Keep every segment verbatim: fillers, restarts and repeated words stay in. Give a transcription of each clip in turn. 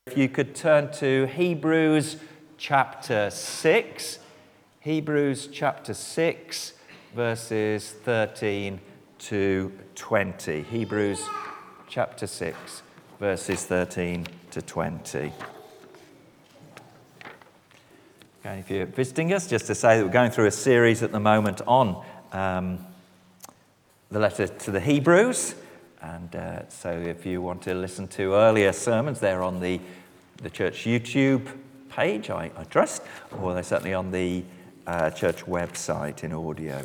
If you could turn to Hebrews chapter six, Hebrews chapter six, verses thirteen to twenty. Hebrews chapter six, verses thirteen to twenty. Okay, if you're visiting us, just to say that we're going through a series at the moment on um, the letter to the Hebrews. And uh, so if you want to listen to earlier sermons, they're on the, the church YouTube page, I, I trust, or they're certainly on the uh, church website in audio.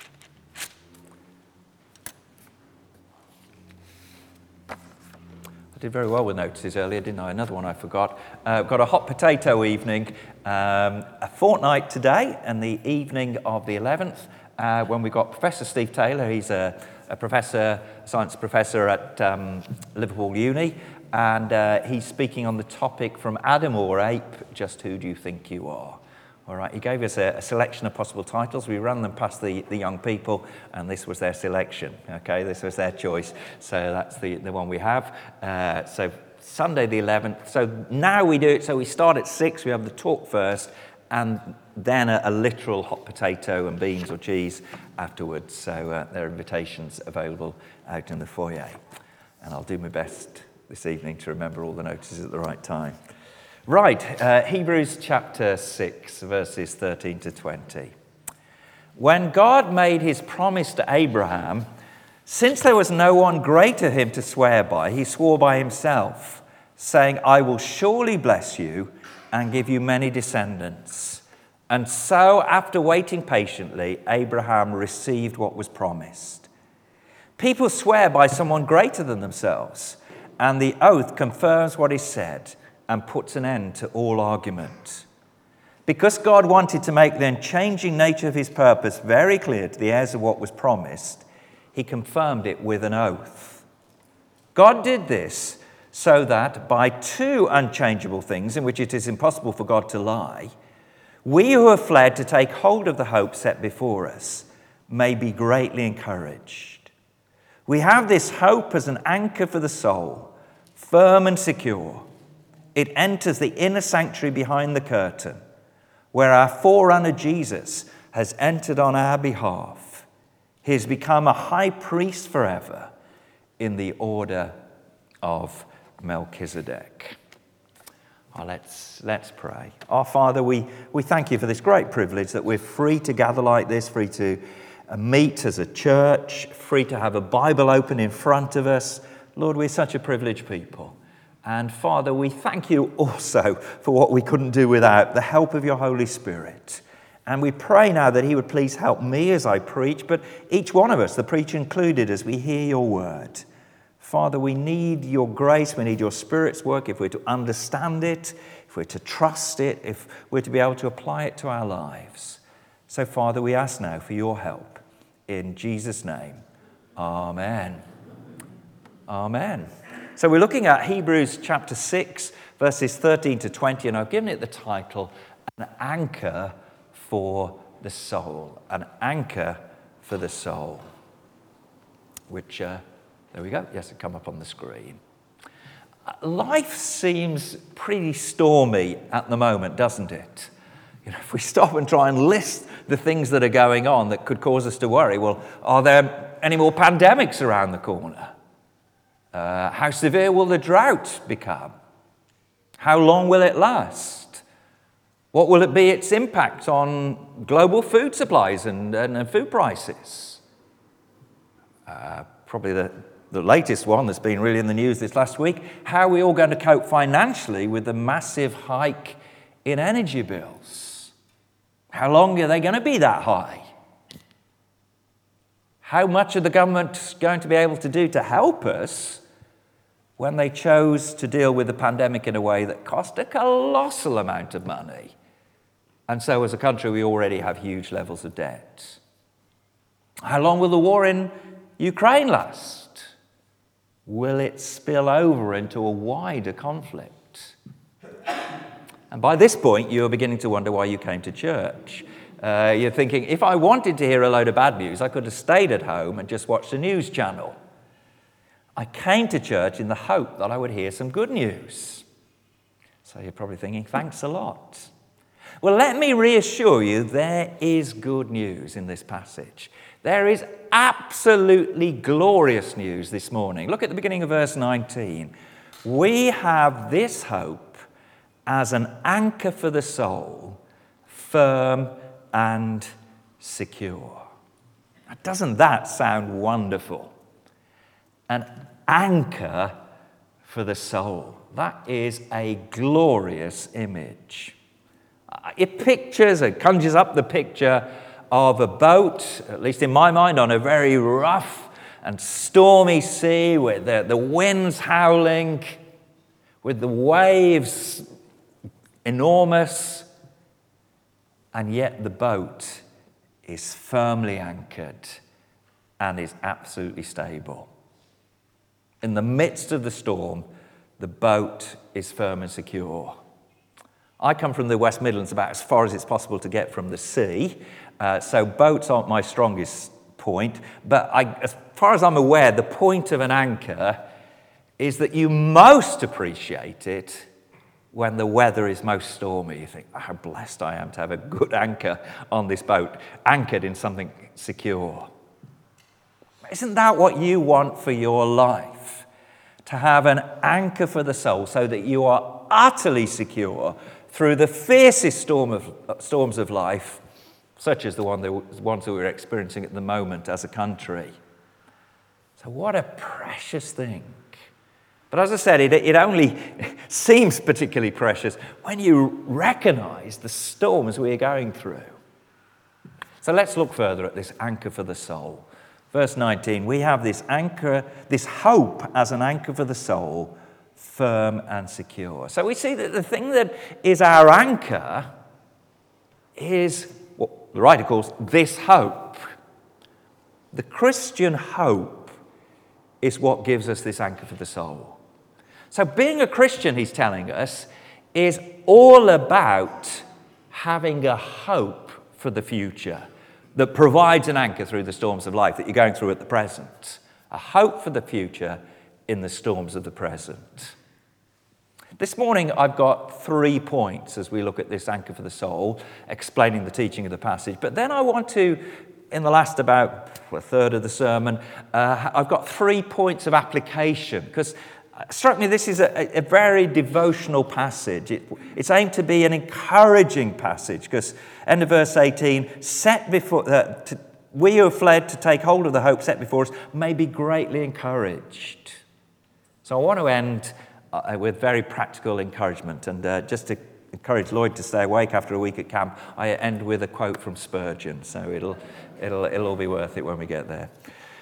I did very well with notices earlier, didn't I? Another one I forgot. Uh, I've got a hot potato evening, um, a fortnight today, and the evening of the eleventh, uh, when we've got Professor Steve Taylor. He's a a professor, science professor at um, Liverpool Uni, and uh, he's speaking on the topic From Adam or Ape, Just Who Do You Think You Are? All right, he gave us a, a selection of possible titles. We ran them past the, the young people, and this was their selection, okay? This was their choice, so that's the, the one we have. Uh, so Sunday the eleventh, so now we do it, so we start at six, we have the talk first, and then a, a literal hot potato and beans or cheese afterwards. So uh, there are invitations available out in the foyer. And I'll do my best this evening to remember all the notices at the right time. Right, uh, Hebrews chapter six, verses thirteen to twenty. When God made his promise to Abraham, since there was no one greater him to swear by, he swore by himself, saying, I will surely bless you and give you many descendants. And so, after waiting patiently, Abraham received what was promised. People swear by someone greater than themselves, and the oath confirms what is said and puts an end to all argument. Because God wanted to make the unchanging nature of his purpose very clear to the heirs of what was promised, he confirmed it with an oath. God did this so that by two unchangeable things in which it is impossible for God to lie, we who have fled to take hold of the hope set before us may be greatly encouraged. We have this hope as an anchor for the soul, firm and secure. It enters the inner sanctuary behind the curtain, where our forerunner Jesus has entered on our behalf. He has become a high priest forever in the order of Melchizedek. Oh, let's, let's pray. Our Father, we, we thank you for this great privilege that we're free to gather like this, free to uh, meet as a church, free to have a Bible open in front of us. Lord, we're such a privileged people. And Father, we thank you also for what we couldn't do without, the help of your Holy Spirit. And we pray now that he would please help me as I preach, but each one of us, the preacher included, as we hear your word. Father, we need your grace, we need your Spirit's work if we're to understand it, if we're to trust it, if we're to be able to apply it to our lives. So, Father, we ask now for your help. In Jesus' name, amen. Amen. So we're looking at Hebrews chapter six, verses thirteen to twenty, and I've given it the title, An Anchor for the Soul. An Anchor for the Soul, which... Uh, There we go. Yes, it come up on the screen. Life seems pretty stormy at the moment, doesn't it? You know, if we stop and try and list the things that are going on that could cause us to worry, well, are there any more pandemics around the corner? Uh, how severe will the drought become? How long will it last? What will it be its impact on global food supplies and, and, and food prices? Uh, probably the The latest one that's been really in the news this last week, how are we all going to cope financially with the massive hike in energy bills? How long are they going to be that high? How much are the government going to be able to do to help us when they chose to deal with the pandemic in a way that cost a colossal amount of money? And so as a country, we already have huge levels of debt. How long will the war in Ukraine last? Will it spill over into a wider conflict? And by this point, you're beginning to wonder why you came to church. Uh, you're thinking, if I wanted to hear a load of bad news, I could have stayed at home and just watched the news channel. I came to church in the hope that I would hear some good news. So you're probably thinking, thanks a lot. Well, let me reassure you, there is good news in this passage. There is absolutely glorious news this morning. Look at the beginning of verse nineteen. We have this hope as an anchor for the soul, firm and secure. Now, doesn't that sound wonderful? An anchor for the soul. That is a glorious image. It pictures, it conjures up the picture of a boat, at least in my mind, on a very rough and stormy sea with the, the winds howling, with the waves enormous, and yet the boat is firmly anchored and is absolutely stable. In the midst of the storm, the boat is firm and secure. I come from the West Midlands, about as far as it's possible to get from the sea, uh, so boats aren't my strongest point, but I, as far as I'm aware, the point of an anchor is that you most appreciate it when the weather is most stormy. You think, oh, how blessed I am to have a good anchor on this boat, anchored in something secure. Isn't that what you want for your life? To have an anchor for the soul so that you are utterly secure through the fiercest storm of, storms of life, such as the one that, ones that we're experiencing at the moment as a country. So what a precious thing. But as I said, it, it only seems particularly precious when you recognize the storms we are going through. So let's look further at this anchor for the soul. Verse nineteen, we have this anchor, this hope as an anchor for the soul, firm and secure. So we see that the thing that is our anchor is what the writer calls this hope. The Christian hope is what gives us this anchor for the soul. So being a Christian, he's telling us, is all about having a hope for the future that provides an anchor through the storms of life that you're going through at the present. A hope for the future in the storms of the present. This morning I've got three points as we look at this anchor for the soul, explaining the teaching of the passage. But then I want to, in the last about a third of the sermon, uh, I've got three points of application, because it struck me this is a, a very devotional passage. It, it's aimed to be an encouraging passage, because end of verse eighteen, set before uh, to, we who have fled to take hold of the hope set before us may be greatly encouraged. So I want to end uh, with very practical encouragement, and uh, just to encourage Lloyd to stay awake after a week at camp, I end with a quote from Spurgeon. So it'll it'll it'll all be worth it when we get there.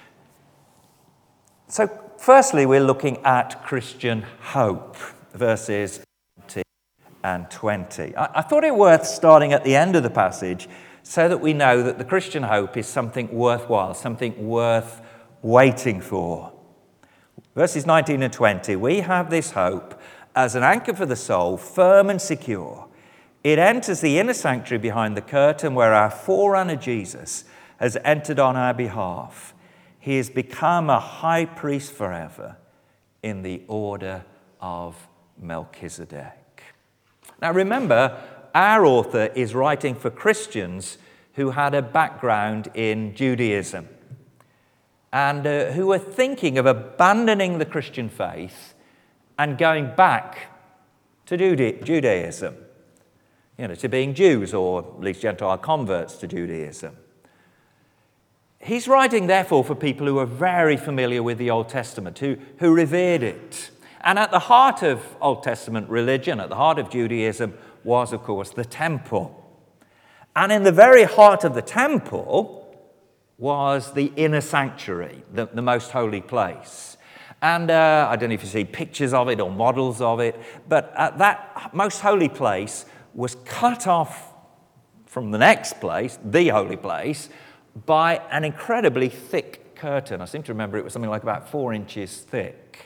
So firstly, we're looking at Christian hope, verses nineteen and twenty. I, I thought it worth starting at the end of the passage so that we know that the Christian hope is something worthwhile, something worth waiting for. Verses nineteen and twenty, we have this hope as an anchor for the soul, firm and secure. It enters the inner sanctuary behind the curtain where our forerunner Jesus has entered on our behalf. He has become a high priest forever in the order of Melchizedek. Now remember, our author is writing for Christians who had a background in Judaism and uh, who were thinking of abandoning the Christian faith and going back to Judaism, you know, to being Jews, or at least Gentile converts to Judaism. He's writing, therefore, for people who are very familiar with the Old Testament, who, who revered it. And at the heart of Old Testament religion, at the heart of Judaism, was, of course, the temple. And in the very heart of the temple was the inner sanctuary, the, the most holy place. And uh, I don't know if you see pictures of it or models of it, but uh, that most holy place was cut off from the next place, the holy place, by an incredibly thick curtain. I seem to remember it was something like about four inches thick.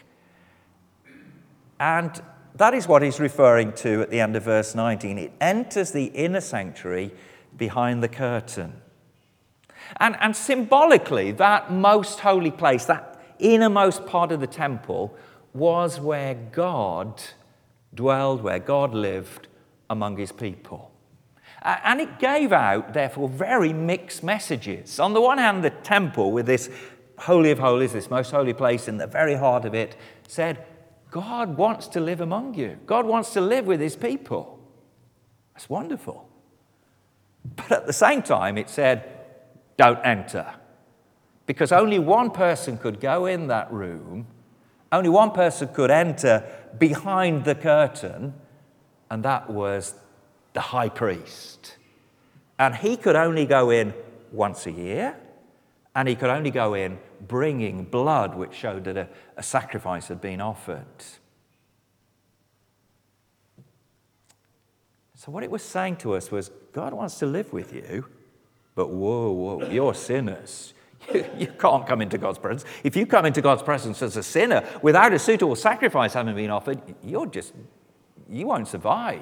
And that is what he's referring to at the end of verse nineteen. It enters the inner sanctuary behind the curtain. And, and symbolically, that most holy place, that innermost part of the temple, was where God dwelled, where God lived among his people. And it gave out, therefore, very mixed messages. On the one hand, the temple, with this Holy of Holies, this most holy place in the very heart of it, said, God wants to live among you. God wants to live with his people. That's wonderful. But at the same time, it said, don't enter. Because only one person could go in that room, only one person could enter behind the curtain, and that was the high priest. And he could only go in once a year, and he could only go in bringing blood, which showed that a, a sacrifice had been offered. So what it was saying to us was, God wants to live with you, but whoa, whoa, you're sinners. You, you can't come into God's presence. If you come into God's presence as a sinner without a suitable sacrifice having been offered, you're just, you won't survive.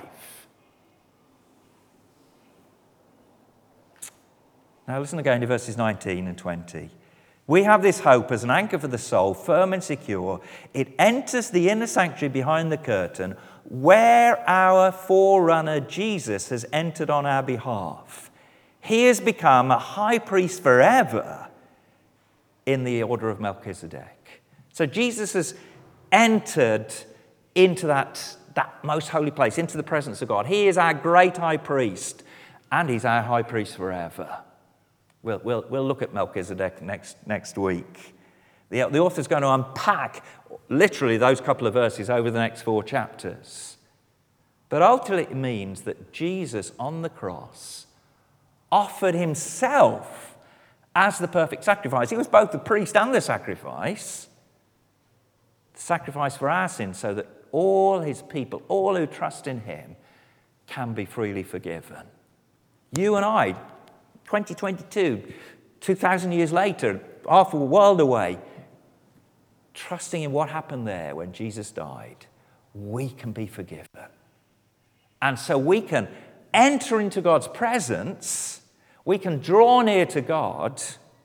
Now listen again to verses nineteen and twenty. We have this hope as an anchor for the soul, firm and secure. It enters the inner sanctuary behind the curtain, where our forerunner Jesus has entered on our behalf. He has become a high priest forever in the order of Melchizedek. So Jesus has entered into that, that most holy place, into the presence of God. He is our great high priest, and he's our high priest forever. We'll, we'll, we'll look at Melchizedek next, next week. The, the author's going to unpack literally those couple of verses over the next four chapters. But ultimately it means that Jesus on the cross offered himself as the perfect sacrifice. He was both the priest and the sacrifice. The sacrifice for our sins, so that all his people, all who trust in him, can be freely forgiven. You and I, twenty twenty-two, two thousand years later, half a world away, trusting in what happened there when Jesus died, we can be forgiven. And so we can enter into God's presence, we can draw near to God,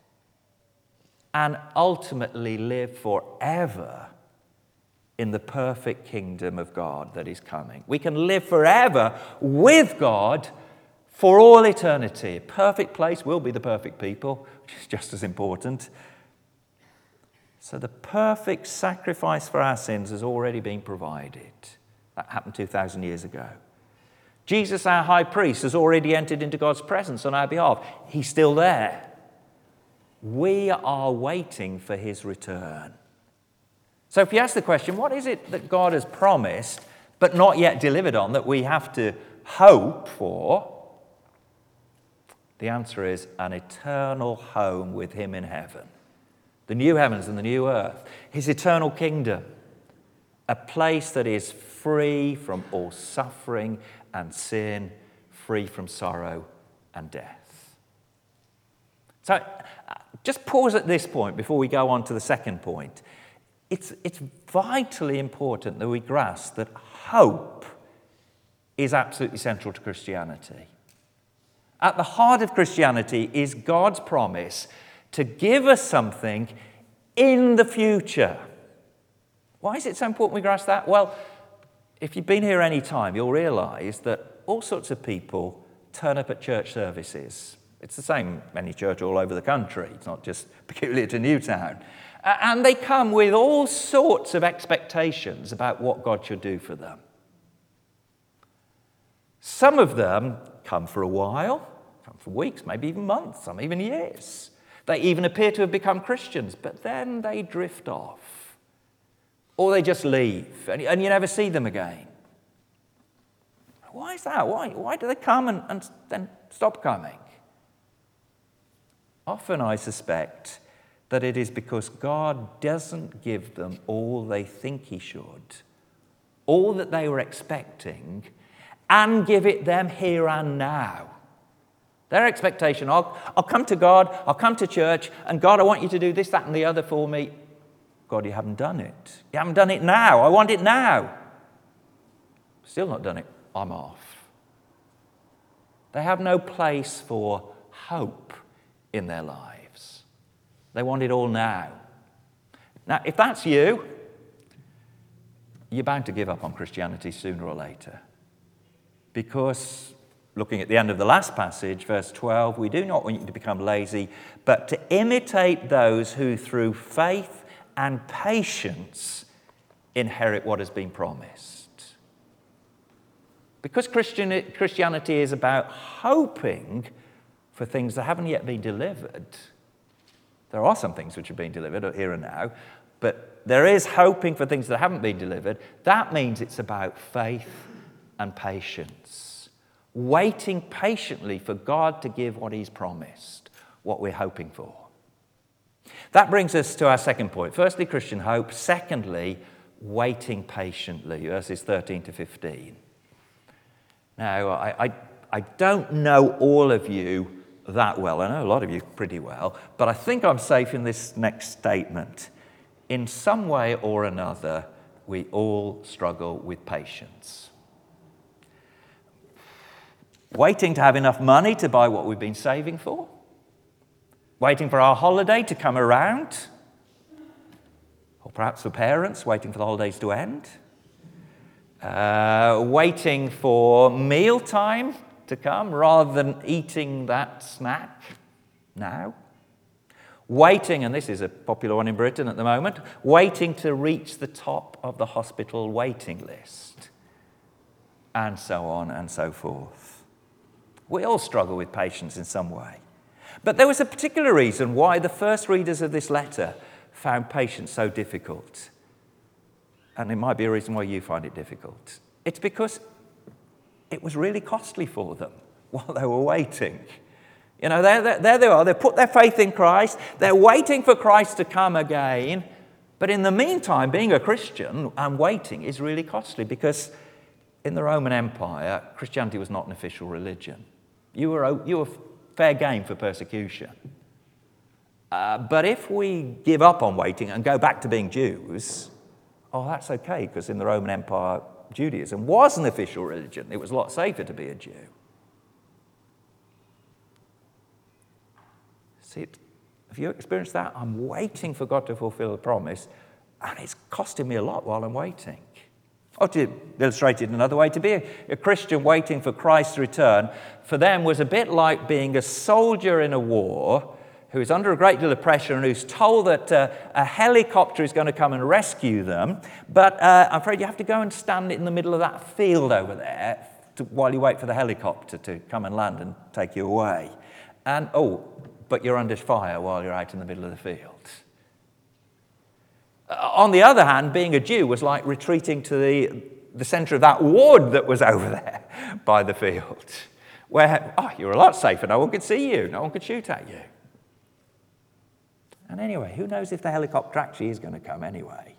and ultimately live forever in the perfect kingdom of God that is coming. We can live forever with God for all eternity. A perfect place will be the perfect people, which is just as important. So the perfect sacrifice for our sins has already been provided. That happened two thousand years ago. Jesus, our high priest, has already entered into God's presence on our behalf. He's still there. We are waiting for his return. So if you ask the question, what is it that God has promised but not yet delivered on that we have to hope for? The answer is an eternal home with him in heaven. The new heavens and the new earth. His eternal kingdom. A place that is free from all suffering and sin, free from sorrow and death. So uh, just pause at this point before we go on to the second point. It's, it's vitally important that we grasp that hope is absolutely central to Christianity. At the heart of Christianity is God's promise to give us something in the future. Why is it so important we grasp that? Well, if you've been here any time, you'll realise that all sorts of people turn up at church services. It's the same in any church all over the country. It's not just peculiar to Newtown. And they come with all sorts of expectations about what God should do for them. Some of them come for a while, come for weeks, maybe even months, some even years. They even appear to have become Christians, but then they drift off. Or they just leave, and, and you never see them again. Why is that? Why, why do they come and, and then stop coming? Often I suspect that it is because God doesn't give them all they think he should, all that they were expecting, and give it them here and now. Their expectation, I'll, I'll come to God, I'll come to church, and God, I want you to do this, that, and the other for me. God, you haven't done it. You haven't done it now. I want it now. Still not done it. I'm off. They have no place for hope in their lives. They want it all now. Now, if that's you, you're bound to give up on Christianity sooner or later. Because, looking at the end of the last passage, verse twelve, we do not want you to become lazy, but to imitate those who through faith and patience inherit what has been promised. Because Christian, Christianity is about hoping for things that haven't yet been delivered. There are some things which have been delivered here and now, but there is hoping for things that haven't been delivered. That means it's about faith and patience. Waiting patiently for God to give what he's promised, what we're hoping for. That brings us to our second point. Firstly, Christian hope. Secondly, waiting patiently, verses thirteen to fifteen. Now, I, I, I don't know all of you that well. I know a lot of you pretty well, but I think I'm safe in this next statement. In some way or another, we all struggle with patience. Waiting to have enough money to buy what we've been saving for. Waiting for our holiday to come around. Or perhaps for parents, waiting for the holidays to end. Uh, waiting for mealtime to come rather than eating that snack now. Waiting, and this is a popular one in Britain at the moment, waiting to reach the top of the hospital waiting list. And so on and so forth. We all struggle with patience in some way. But there was a particular reason why the first readers of this letter found patience so difficult. And it might be a reason why you find it difficult. It's because it was really costly for them while they were waiting. You know, there, there, there they are. They put their faith in Christ. They're waiting for Christ to come again. But in the meantime, being a Christian and waiting is really costly because in the Roman Empire, Christianity was not an official religion. You were, you were fair game for persecution. Uh, but if we give up on waiting and go back to being Jews, oh, that's okay, because in the Roman Empire, Judaism was an official religion. It was a lot safer to be a Jew. See, have you experienced that? I'm waiting for God to fulfill a promise, and it's costing me a lot while I'm waiting. Or to illustrate it another way, to be a, a Christian waiting for Christ's return, for them was a bit like being a soldier in a war who is under a great deal of pressure and who's told that uh, a helicopter is going to come and rescue them, but uh, I'm afraid you have to go and stand in the middle of that field over there to, while you wait for the helicopter to come and land and take you away. And, oh, but you're under fire while you're out in the middle of the field. Uh, on the other hand, being a Jew was like retreating to the, the centre of that wood that was over there by the field, where, oh, you're a lot safer. No one could see you. No one could shoot at you. And anyway, who knows if the helicopter actually is going to come anyway?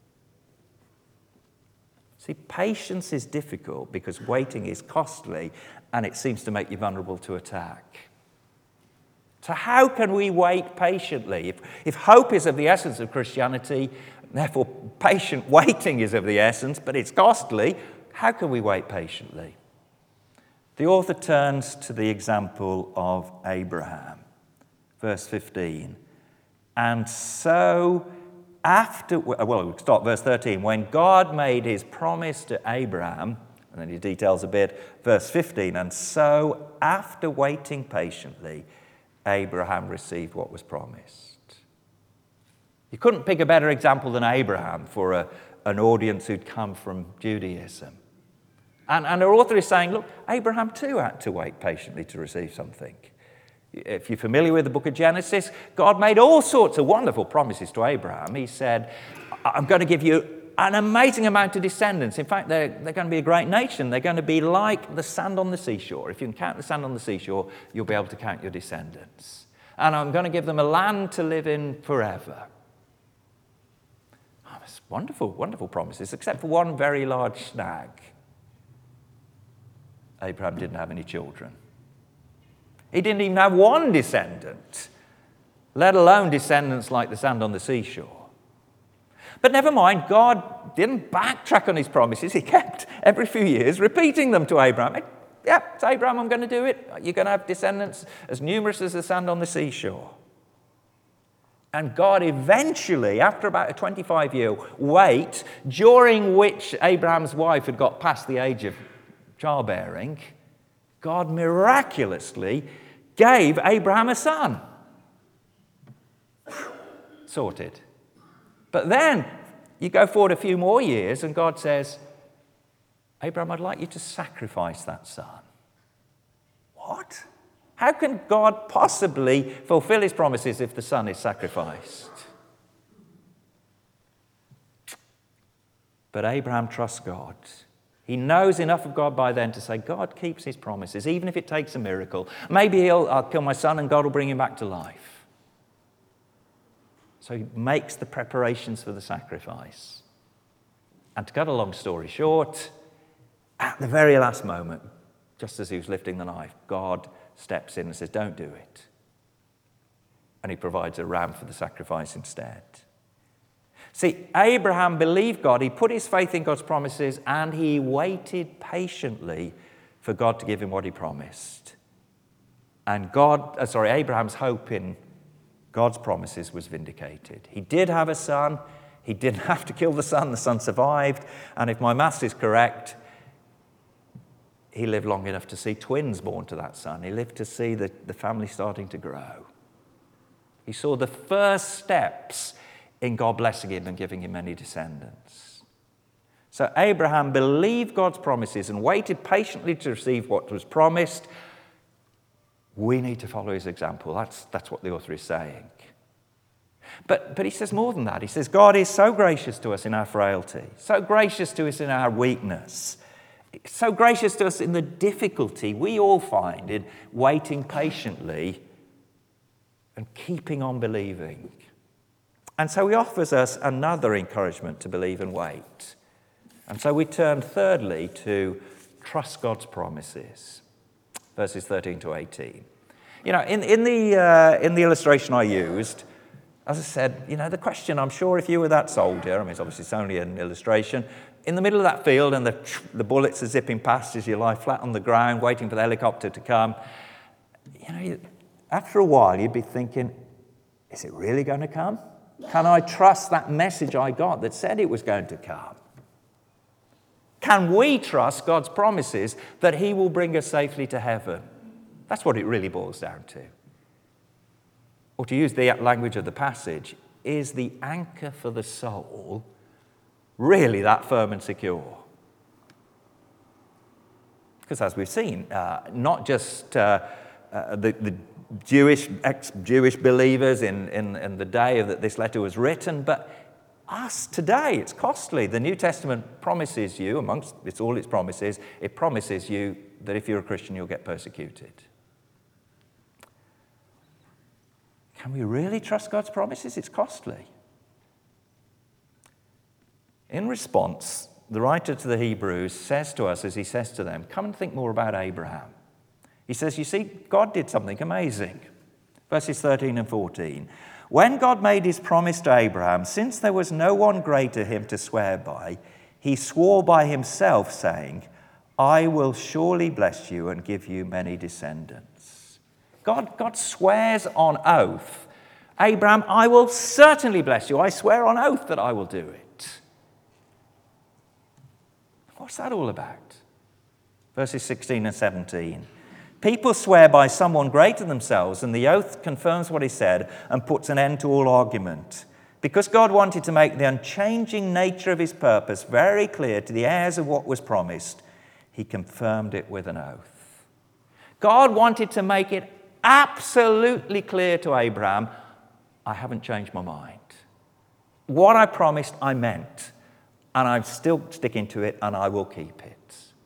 See, patience is difficult because waiting is costly and it seems to make you vulnerable to attack. So how can we wait patiently? If, if hope is of the essence of Christianity, therefore patient waiting is of the essence, but it's costly, how can we wait patiently? The author turns to the example of Abraham. Verse fifteen. And so after, well, we'll start verse thirteen. When God made his promise to Abraham, and then he details a bit, verse fifteen, and so after waiting patiently, Abraham received what was promised. You couldn't pick a better example than Abraham for a, an audience who'd come from Judaism. And, and our author is saying, look, Abraham too had to wait patiently to receive something. If you're familiar with the book of Genesis, God made all sorts of wonderful promises to Abraham. He said, I'm going to give you an amazing amount of descendants. In fact, they're, they're going to be a great nation. They're going to be like the sand on the seashore. If you can count the sand on the seashore, you'll be able to count your descendants. And I'm going to give them a land to live in forever. Oh, it's wonderful, wonderful promises, except for one very large snag. Abraham didn't have any children. He didn't even have one descendant, let alone descendants like the sand on the seashore. But never mind, God didn't backtrack on his promises. He kept, every few years, repeating them to Abraham. Yep, it's Abraham, I'm going to do it. You're going to have descendants as numerous as the sand on the seashore. And God eventually, after about a twenty-five year wait, during which Abraham's wife had got past the age of childbearing, God miraculously gave Abraham a son. Sorted. But then you go forward a few more years and God says, Abraham, I'd like you to sacrifice that son. What? How can God possibly fulfill his promises if the son is sacrificed? But Abraham trusts God. He knows enough of God by then to say, God keeps his promises, even if it takes a miracle. Maybe he'll, I'll kill my son and God will bring him back to life. So he makes the preparations for the sacrifice. And to cut a long story short, at the very last moment, just as he was lifting the knife, God steps in and says, don't do it. And he provides a ram for the sacrifice instead. See, Abraham believed God, he put his faith in God's promises, and he waited patiently for God to give him what he promised. And God, uh, sorry, Abraham's hope in God's promises was vindicated. He did have a son. He didn't have to kill the son. The son survived. And if my maths is correct, he lived long enough to see twins born to that son. He lived to see the, the family starting to grow. He saw the first steps in God blessing him and giving him many descendants. So Abraham believed God's promises and waited patiently to receive what was promised. We need to follow his example. That's, that's what the author is saying. But, but he says more than that. He says God is so gracious to us in our frailty, so gracious to us in our weakness, so gracious to us in the difficulty we all find in waiting patiently and keeping on believing. And so he offers us another encouragement to believe and wait. And so we turn thirdly to trust God's promises, verses thirteen to eighteen. You know, in, in, the, uh, in the illustration I used, as I said, you know, the question, I'm sure if you were that soldier, I mean, it's obviously it's only an illustration, in the middle of that field and the, the bullets are zipping past as you lie flat on the ground waiting for the helicopter to come, you know, you, after a while you'd be thinking, is it really going to come? Can I trust that message I got that said it was going to come? Can we trust God's promises that he will bring us safely to heaven? That's what it really boils down to. Or to use the language of the passage, is the anchor for the soul really that firm and secure? Because as we've seen, uh, not just uh, uh, the, the Jewish, ex-Jewish believers in, in, in the day that this letter was written, but us today, it's costly. The New Testament promises you, amongst it's all its promises, it promises you that if you're a Christian, you'll get persecuted. Can we really trust God's promises? It's costly. In response, the writer to the Hebrews says to us, as he says to them, come and think more about Abraham. He says, you see, God did something amazing. Verses thirteen and fourteen. When God made his promise to Abraham, since there was no one greater him to swear by, he swore by himself, saying, I will surely bless you and give you many descendants. God, God swears on oath, Abraham, I will certainly bless you. I swear on oath that I will do it. What's that all about? Verses sixteen and seventeen. People swear by someone greater than themselves, and the oath confirms what he said and puts an end to all argument. Because God wanted to make the unchanging nature of his purpose very clear to the heirs of what was promised, he confirmed it with an oath. God wanted to make it absolutely clear to Abraham, I haven't changed my mind. What I promised, I meant, and I'm still sticking to it, and I will keep it.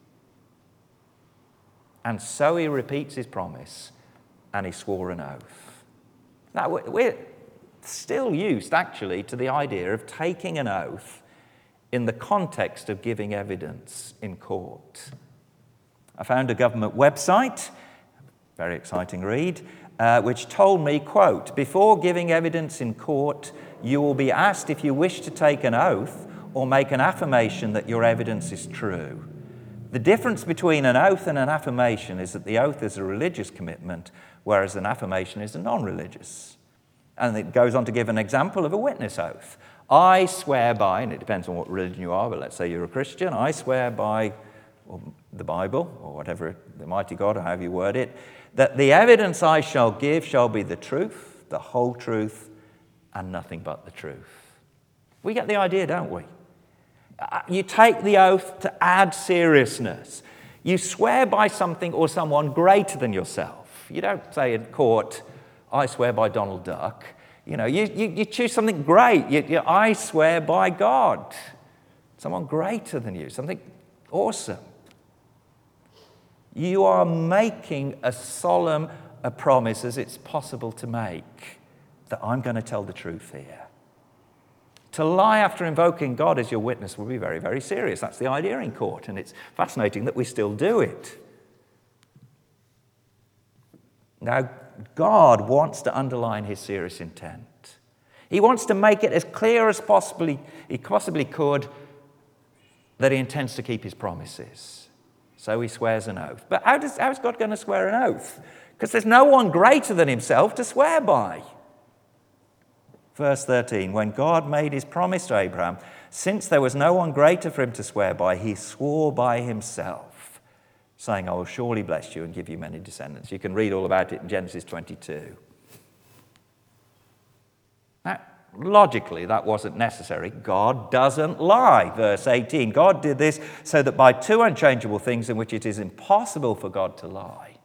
And so he repeats his promise, and he swore an oath. Now, we're still used, actually, to the idea of taking an oath in the context of giving evidence in court. I found a government website, very exciting read, uh, which told me, quote, before giving evidence in court, you will be asked if you wish to take an oath or make an affirmation that your evidence is true. The difference between an oath and an affirmation is that the oath is a religious commitment, whereas an affirmation is a non-religious. And it goes on to give an example of a witness oath. I swear by, and it depends on what religion you are, but let's say you're a Christian, I swear by or the Bible, or whatever, the mighty God, or however you word it, that the evidence I shall give shall be the truth, the whole truth, and nothing but the truth. We get the idea, don't we? You take the oath to add seriousness. You swear by something or someone greater than yourself. You don't say in court, I swear by Donald Duck. You know, you, you, you choose something great. You, you, I swear by God. Someone greater than you, something awesome. You are making as solemn a promise as it's possible to make, that I'm going to tell the truth here. To lie after invoking God as your witness will be very, very serious. That's the idea in court, and it's fascinating that we still do it. Now, God wants to underline his serious intent. He wants to make it as clear as possibly he possibly could that he intends to keep his promises. So he swears an oath. But how, does, how is God going to swear an oath? Because there's no one greater than himself to swear by. Verse thirteen, when God made his promise to Abraham, since there was no one greater for him to swear by, he swore by himself, saying, I will surely bless you and give you many descendants. You can read all about it in Genesis twenty-two. Now, logically, that wasn't necessary. God doesn't lie. Verse eighteen, God did this so that by two unchangeable things in which it is impossible for God to lie.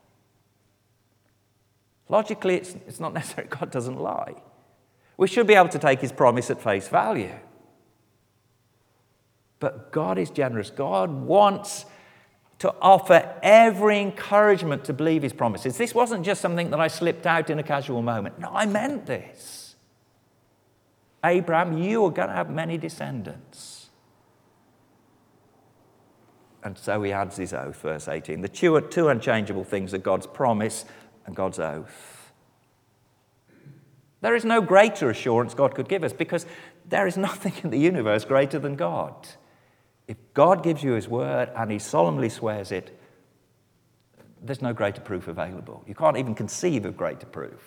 Logically, it's, it's not necessary. God doesn't lie. We should be able to take his promise at face value. But God is generous. God wants to offer every encouragement to believe his promises. This wasn't just something that I slipped out in a casual moment. No, I meant this. Abraham, you are going to have many descendants. And so he adds his oath, verse eighteen. The two, two unchangeable things are God's promise and God's oath. There is no greater assurance God could give us because there is nothing in the universe greater than God. If God gives you his word and he solemnly swears it, there's no greater proof available. You can't even conceive of greater proof.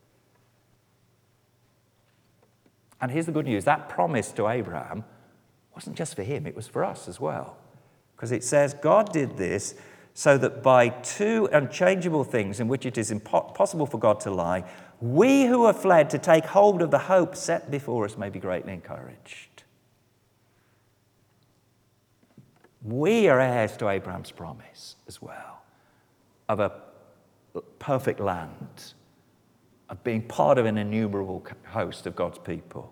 And here's the good news. That promise to Abraham wasn't just for him, it was for us as well. Because it says God did this so that by two unchangeable things in which it is impossible for God to lie, we who have fled to take hold of the hope set before us may be greatly encouraged. We are heirs to Abraham's promise as well, of a perfect land, of being part of an innumerable host of God's people.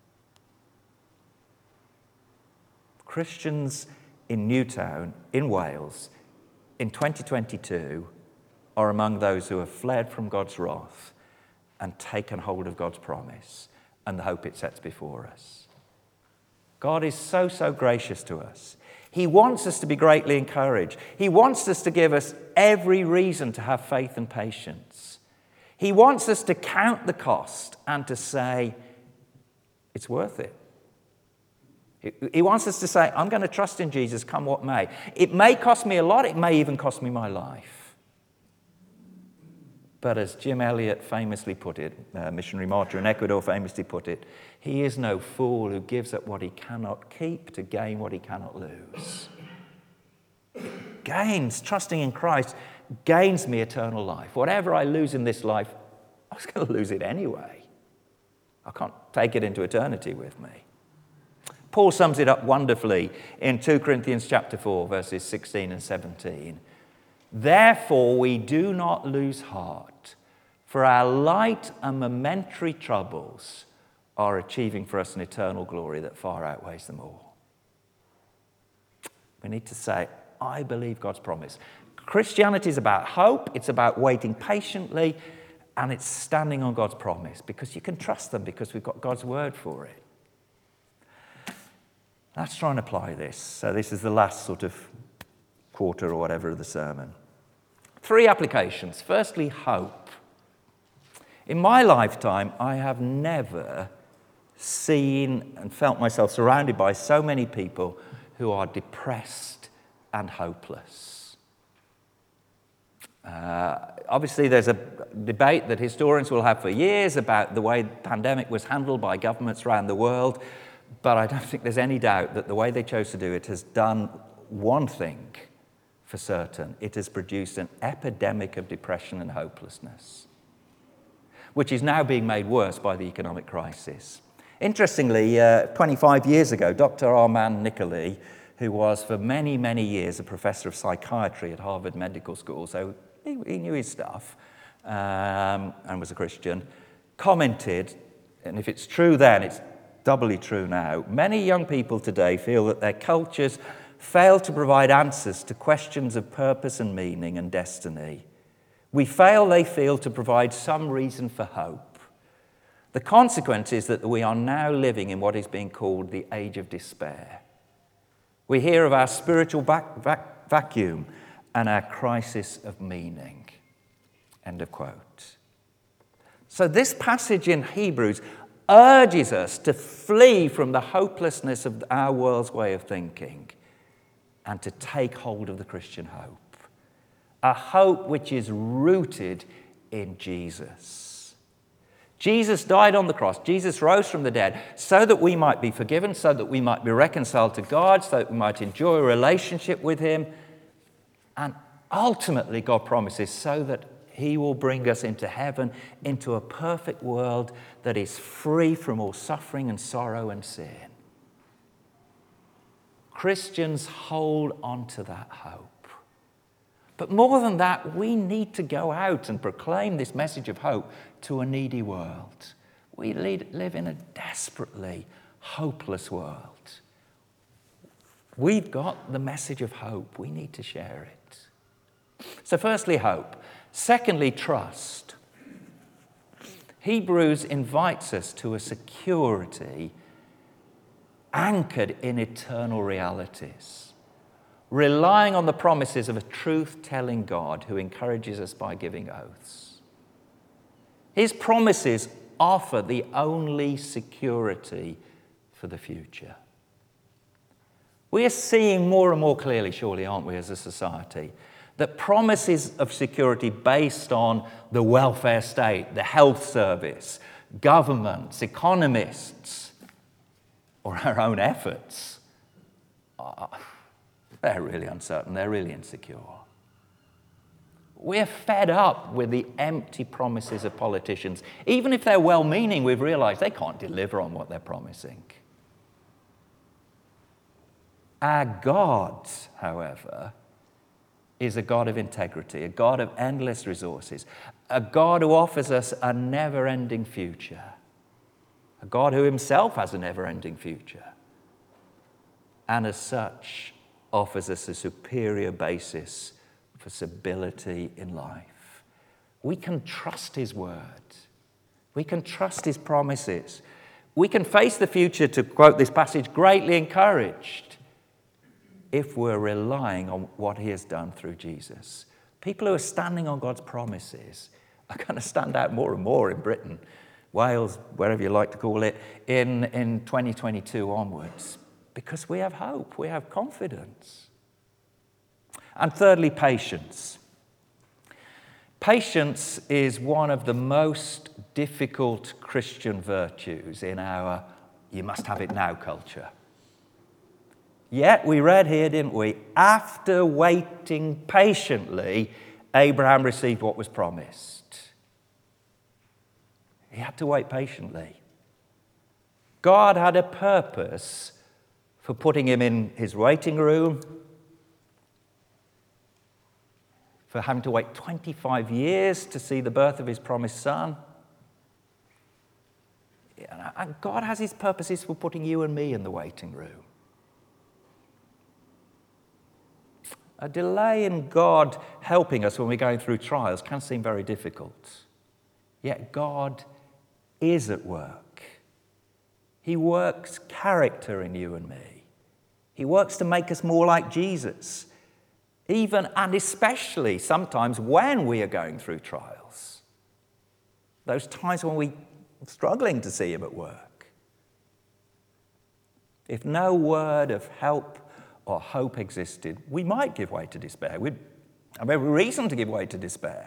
Christians in Newtown, in Wales, in twenty twenty-two, are among those who have fled from God's wrath and taken hold of God's promise and the hope it sets before us. God is so, so gracious to us. He wants us to be greatly encouraged. He wants us to give us every reason to have faith and patience. He wants us to count the cost and to say, it's worth it. He wants us to say, I'm going to trust in Jesus, come what may. It may cost me a lot. It may even cost me my life. But as Jim Elliot famously put it, a missionary martyr in Ecuador famously put it, he is no fool who gives up what he cannot keep to gain what he cannot lose. It gains, trusting in Christ, gains me eternal life. Whatever I lose in this life, I was going to lose it anyway. I can't take it into eternity with me. Paul sums it up wonderfully in Second Corinthians chapter four, verses sixteen and seventeen. Therefore we do not lose heart, for our light and momentary troubles are achieving for us an eternal glory that far outweighs them all. We need to say, I believe God's promise. Christianity is about hope, it's about waiting patiently, and it's standing on God's promise because you can trust them because we've got God's word for it. Let's try and apply this. So this is the last sort of quarter or whatever of the sermon. Three applications. Firstly, hope. In my lifetime, I have never seen and felt myself surrounded by so many people who are depressed and hopeless. Uh, obviously, there's a debate that historians will have for years about the way the pandemic was handled by governments around the world, but I don't think there's any doubt that the way they chose to do it has done one thing for certain. It has produced an epidemic of depression and hopelessness, which is now being made worse by the economic crisis. Interestingly, uh, twenty-five years ago, Doctor Armand Nicolet, who was for many, many years a professor of psychiatry at Harvard Medical School, so he, he knew his stuff um, and was a Christian, commented, and if it's true then, it's doubly true now, many young people today feel that their cultures fail to provide answers to questions of purpose and meaning and destiny. We fail, they feel, to provide some reason for hope. The consequence is that we are now living in what is being called the age of despair. We hear of our spiritual vac- vac- vacuum and our crisis of meaning. End of quote. So this passage in Hebrews urges us to flee from the hopelessness of our world's way of thinking and to take hold of the Christian hope, a hope which is rooted in Jesus. Jesus died on the cross. Jesus rose from the dead so that we might be forgiven, so that we might be reconciled to God, so that we might enjoy a relationship with him. And ultimately, God promises, so that he will bring us into heaven, into a perfect world that is free from all suffering and sorrow and sin. Christians hold on to that hope. But more than that, we need to go out and proclaim this message of hope to a needy world. We lead, live in a desperately hopeless world. We've got the message of hope. We need to share it. So firstly, hope. Secondly, trust. Hebrews invites us to a security anchored in eternal realities, relying on the promises of a truth-telling God who encourages us by giving oaths. His promises offer the only security for the future. We are seeing more and more clearly, surely, aren't we, as a society, that promises of security based on the welfare state, the health service, governments, economists, or our own efforts, uh, they're really uncertain, they're really insecure. We're fed up with the empty promises of politicians. Even if they're well-meaning, we've realized they can't deliver on what they're promising. Our God, however, is a God of integrity, a God of endless resources, a God who offers us a never-ending future, a God who himself has a never-ending future, and as such offers us a superior basis for stability in life. We can trust his word. We can trust his promises. We can face the future, to quote this passage, greatly encouraged, if we're relying on what he has done through Jesus. People who are standing on God's promises are going to stand out more and more in Britain, Wales, wherever you like to call it, in, in twenty twenty-two onwards, because we have hope, we have confidence. And thirdly, patience. Patience is one of the most difficult Christian virtues in our you must have it now culture. Yet we read here, didn't we? After waiting patiently, Abraham received what was promised. He had to wait patiently. God had a purpose for putting him in his waiting room, for having to wait twenty-five years to see the birth of his promised son. And God has his purposes for putting you and me in the waiting room. A delay in God helping us when we're going through trials can seem very difficult. Yet God is at work. He works character in you and me. He works to make us more like Jesus, even and especially sometimes when we are going through trials. Those times when we're struggling to see him at work. If no word of help or hope existed, we might give way to despair. We'd, have every reason to give way to despair.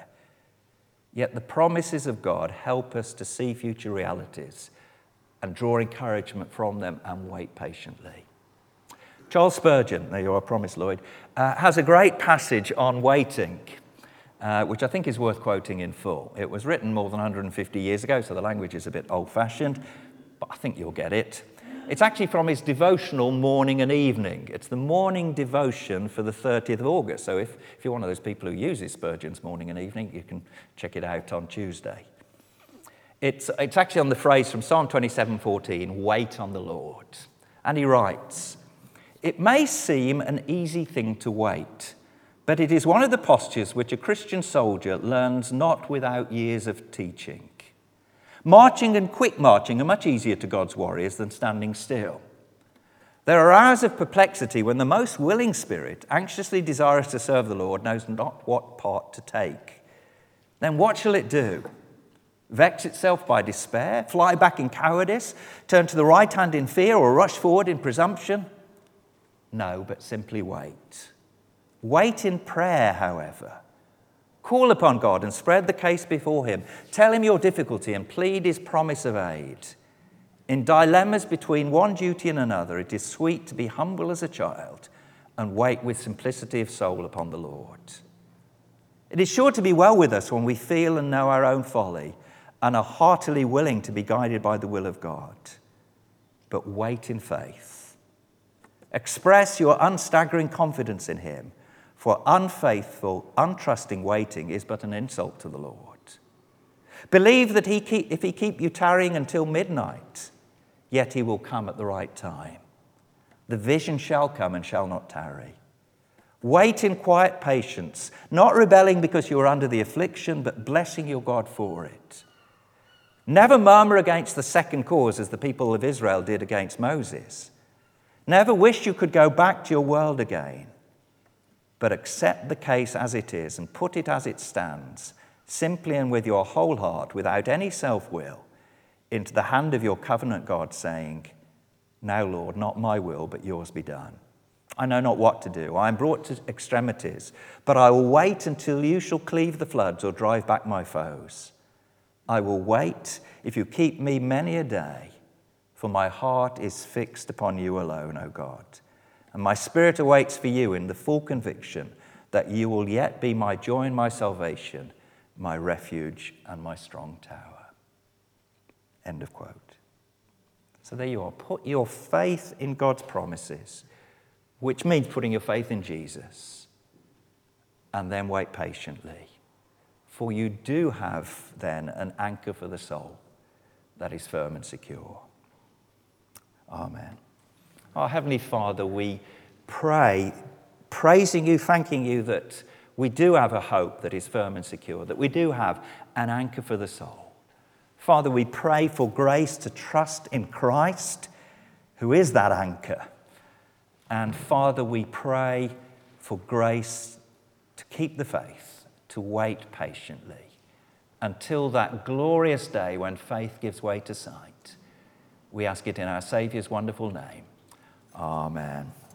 Yet the promises of God help us to see future realities and draw encouragement from them and wait patiently. Charles Spurgeon, there you are, I promise, Lloyd, uh, has a great passage on waiting, uh, which I think is worth quoting in full. It was written more than one hundred fifty years ago, so the language is a bit old-fashioned, but I think you'll get it. It's actually from his devotional Morning and Evening. It's the morning devotion for the thirtieth of August. So if, if you're one of those people who uses Spurgeon's Morning and Evening, you can check it out on Tuesday. It's, it's actually on the phrase from Psalm twenty-seven fourteen, wait on the Lord. And he writes, "It may seem an easy thing to wait, but it is one of the postures which a Christian soldier learns not without years of teaching. Marching and quick marching are much easier to God's warriors than standing still. There are hours of perplexity when the most willing spirit, anxiously desirous to serve the Lord, knows not what part to take. Then what shall it do? Vex itself by despair, fly back in cowardice, turn to the right hand in fear, or rush forward in presumption? No, but simply wait. Wait in prayer, however. Call upon God and spread the case before him. Tell him your difficulty and plead his promise of aid. In dilemmas between one duty and another, it is sweet to be humble as a child and wait with simplicity of soul upon the Lord. It is sure to be well with us when we feel and know our own folly and are heartily willing to be guided by the will of God. But wait in faith. Express your unstaggering confidence in him, for unfaithful, untrusting waiting is but an insult to the Lord. Believe that he keep, if he keep you tarrying until midnight, yet he will come at the right time. The vision shall come and shall not tarry. Wait in quiet patience, not rebelling because you are under the affliction, but blessing your God for it. Never murmur against the second cause as the people of Israel did against Moses. Never wish you could go back to your world again, but accept the case as it is and put it as it stands, simply and with your whole heart, without any self-will, into the hand of your covenant God, saying, "Now, Lord, not my will, but yours be done. I know not what to do. I am brought to extremities, but I will wait until you shall cleave the floods or drive back my foes. I will wait if you keep me many a day, for my heart is fixed upon you alone, O God. And my spirit awaits for you in the full conviction that you will yet be my joy and my salvation, my refuge and my strong tower." End of quote. So there you are. Put your faith in God's promises, which means putting your faith in Jesus, and then wait patiently. For you do have then an anchor for the soul that is firm and secure. Amen. Our Heavenly Father, we pray, praising you, thanking you that we do have a hope that is firm and secure, that we do have an anchor for the soul. Father, we pray for grace to trust in Christ, who is that anchor. And Father, we pray for grace to keep the faith, to wait patiently until that glorious day when faith gives way to sight. We ask it in our Saviour's wonderful name. Amen.